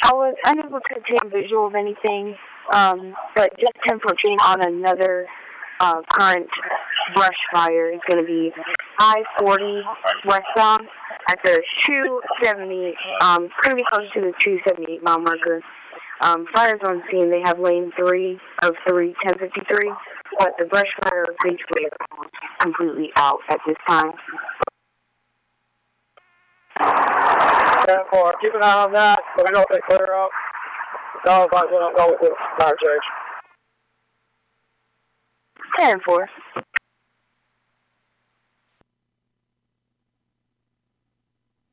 I was unable to take visual of anything, but just 1014 on another current brush fire is going to be I-40 westbound at the 270, going to be close to the 278 mile marker. Fires on scene, they have lane 3 of 1053, but the brush fire is basically completely out at this time. 10-4, keep an eye on that. Let me know if they clear up. No, but we don't know with the fire change. 10-4.